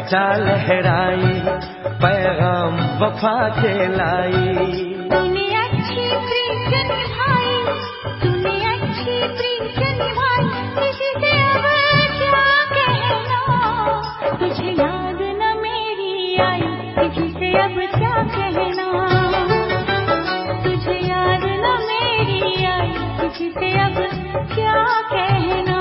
घटा लहराई, पैगाम वफा के लाई। तूने अच्छी प्रीत निभाई, तूने अच्छी प्रीत निभाई, किसी से अब क्या कहना, तुझे याद न मेरी आई, किसी से अब क्या कहना, तुझे याद न मेरी आई, किसी से अब क्या कहना।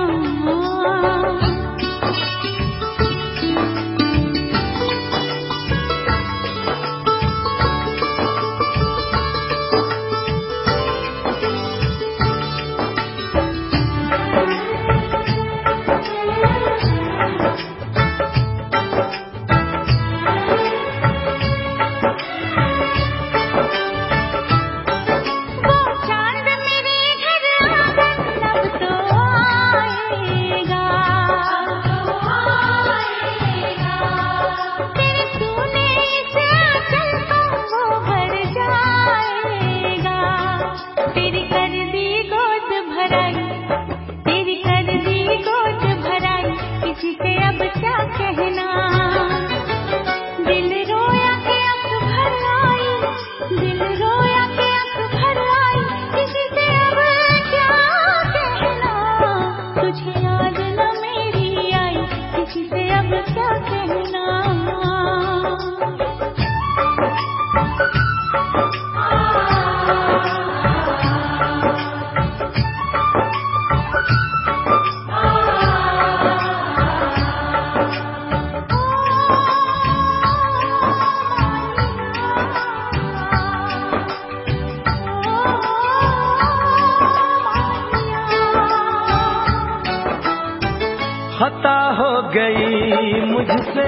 खता हो गई मुझसे,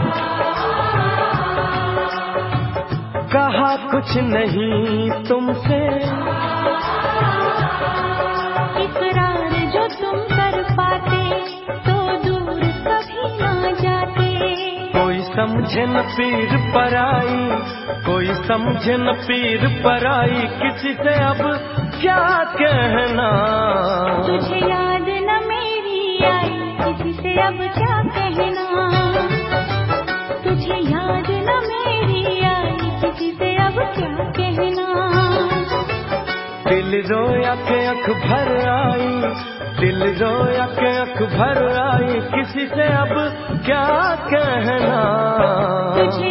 कहा कुछ नहीं तुमसे, इकरार जो तुम कर पाते तो दूर कभी ना जाते। कोई समझे न पीर पराई, कोई समझे न पीर पराई, किसी से अब क्या कहना, तुझे याद न मेरी आई, किसी से अब क्या कहना, तुझे याद न मेरी आई, किसी से अब क्या कहना। दिल रोया के अख भर आई, दिल रोया के अख भर आई, किसी से अब क्या कहना, तुझे